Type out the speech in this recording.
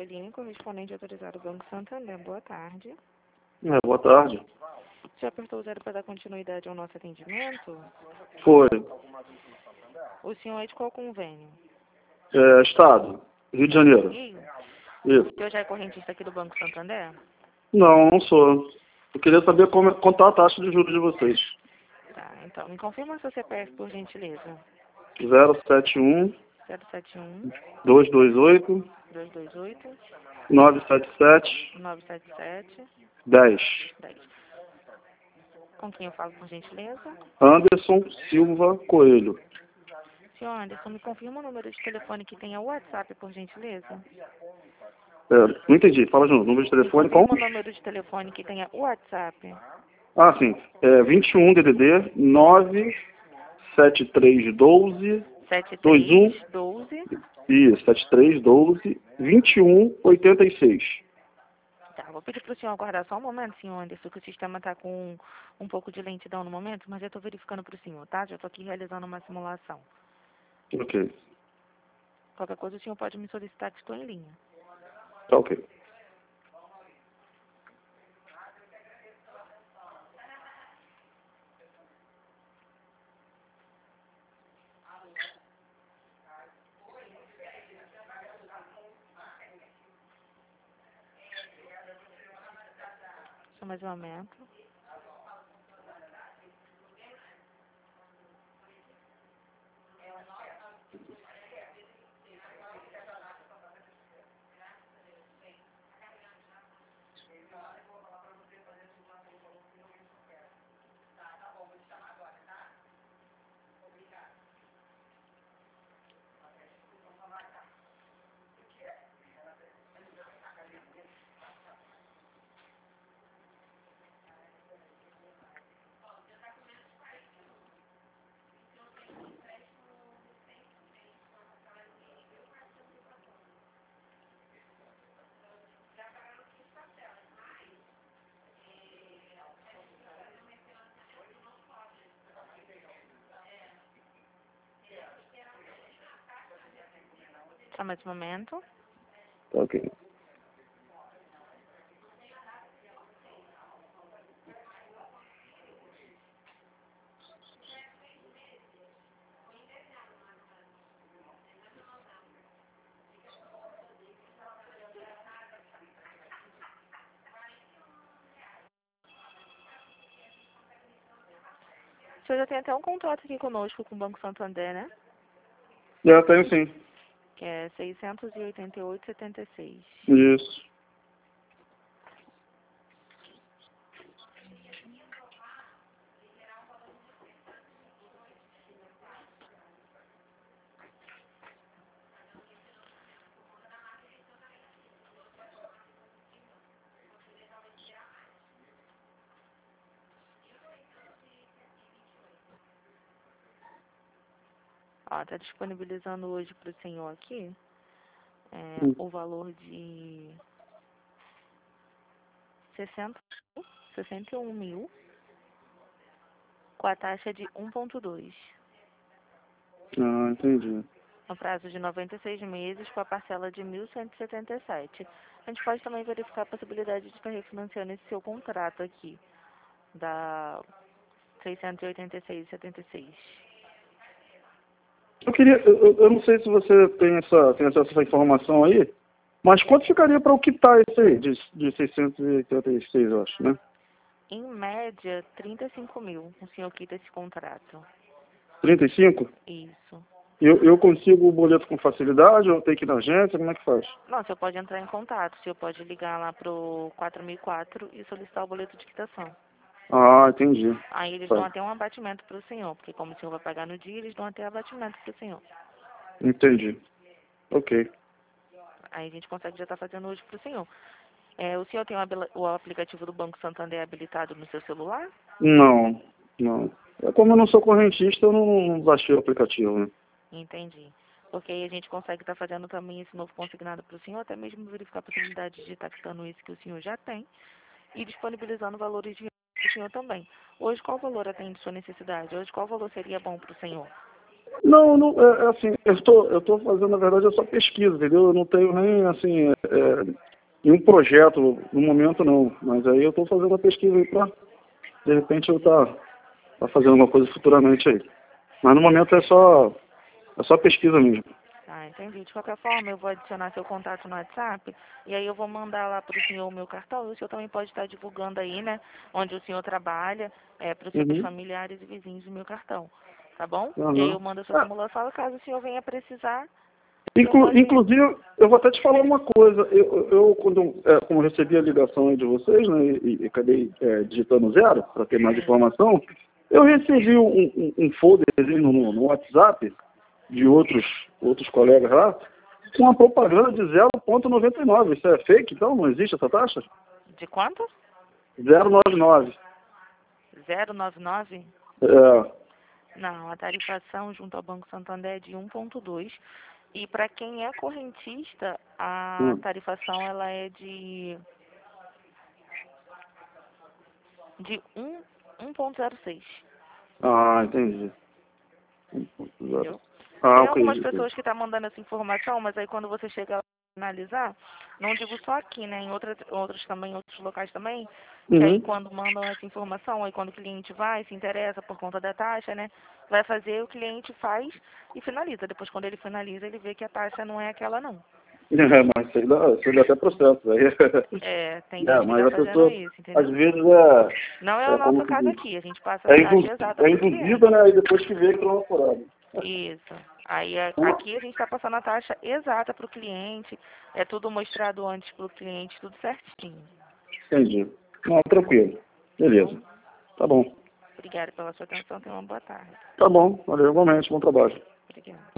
Aline, correspondente autorizado do Banco Santander. Boa tarde. Boa tarde. Você apertou o 0 para dar continuidade ao nosso atendimento? Foi. O senhor é de qual convênio? Estado, Rio de Janeiro. Rio? Isso. O senhor já é correntista aqui do Banco Santander? Não sou. Eu queria saber quanto tá a taxa de juros de vocês. Tá, então, me confirma seu CPF, por gentileza. 071 071 228 228 977 977 10. 10. Com quem eu falo, por gentileza? Anderson Silva Coelho. Senhor Anderson, me confirma o número de telefone que tem o WhatsApp, por gentileza? Não entendi. Fala de novo. Número de telefone Me confirma como? o número de telefone que tem o WhatsApp. Ah, sim. 21 DDD 97312 21. 7312. Isso, 7312 2186. Tá, vou pedir para o senhor aguardar só um momento, senhor Anderson, que o sistema está com um pouco de lentidão no momento, mas já estou verificando para o senhor, tá? Já estou aqui realizando uma simulação. Ok. Qualquer coisa o senhor pode me solicitar que estou em linha. Tá ok. Só mais um momento. Só mais um momento. Tá ok. O senhor já tem até um contrato aqui conosco com o Banco Santander, né? Já tenho sim. Que é 688,76. Isso. Ó, tá disponibilizando hoje para o senhor aqui o valor de 61 mil com a taxa de 1,2. Entendi. No prazo de 96 meses com a parcela de 1.177. A gente pode também verificar a possibilidade de estar refinanciando esse seu contrato aqui, da 686,76. Eu não sei se você tem acesso a essa informação aí, mas quanto ficaria para o quitar esse aí, de 686, eu acho, né? Em média, 35 mil. O senhor quita esse contrato. 35? Isso. Eu consigo o boleto com facilidade ou tem que ir na agência? Como é que faz? Não, o senhor pode entrar em contato. O senhor pode ligar lá pro 4004 e solicitar o boleto de quitação. Entendi. Aí eles Tá. dão até um abatimento para o senhor, porque como o senhor vai pagar no dia, eles dão até abatimento para o senhor. Entendi. Ok. Aí a gente consegue já estar fazendo hoje para o senhor. O senhor tem o aplicativo do Banco Santander habilitado no seu celular? Não. Como eu não sou correntista, eu não baixei o aplicativo, né? Entendi. Porque aí a gente consegue estar fazendo também esse novo consignado para o senhor, até mesmo verificar a possibilidade de estar quitando isso que o senhor já tem e disponibilizando valores de para o senhor também. Hoje, qual valor atende sua necessidade? Hoje, qual valor seria bom para o senhor? Não, não, assim, eu tô fazendo, na verdade, essa pesquisa, entendeu? Eu não tenho nem, assim, nenhum projeto no momento, não. Mas aí eu estou fazendo uma pesquisa aí para, de repente, eu tá fazendo uma coisa futuramente aí. Mas no momento é só pesquisa mesmo. Ah, entendi. De qualquer forma, eu vou adicionar seu contato no WhatsApp e aí eu vou mandar lá para o senhor o meu cartão. E o senhor também pode estar divulgando aí, né, onde o senhor trabalha, para os seus Uhum. familiares e vizinhos o meu cartão. Tá bom? E aí Uhum. eu mando a sua Ah, simulação e caso o senhor venha precisar, o senhor pode... inclusive, eu vou até te falar uma coisa. Eu quando como eu recebi a ligação aí de vocês, né, e acabei digitando 0 para ter mais Sim. informação, eu recebi um folderzinho no WhatsApp de outros colegas lá, com uma propaganda de 0,99. Isso é fake, então? Não existe essa taxa? De quanto? 0,99. 099? É. Não, a tarifação junto ao Banco Santander é de 1,2. E para quem é correntista, a Hum. tarifação ela é de 1,06. Ah, entendi. Entendeu? Ah, Tem ok. algumas Ok. pessoas que estão mandando essa informação, mas aí quando você chega lá a analisar, não digo só aqui, né? Em outros também, outros locais também, que aí Uhum. quando mandam essa informação, aí quando o cliente vai, se interessa por conta da taxa, né? Vai fazer, o cliente faz e finaliza. Depois quando ele finaliza, ele vê que a taxa não é aquela não. Mas isso dá até processo. Aí. É, tem gente que Mas tá a fazendo pessoa, isso, às entendeu? vezes, Não é o como nosso que caso diz? aqui, a gente passa a taxa exata É para o induzida, cliente. né? E depois que vê que não é furado. Isso. Aí aqui a gente está passando a taxa exata para o cliente, é tudo mostrado antes para o cliente, tudo certinho. Entendi. Não, tranquilo. Tá bom? Beleza. Tá bom. Obrigada pela sua atenção, tenha uma boa tarde. Tá bom. Valeu, igualmente. Bom trabalho. Obrigada.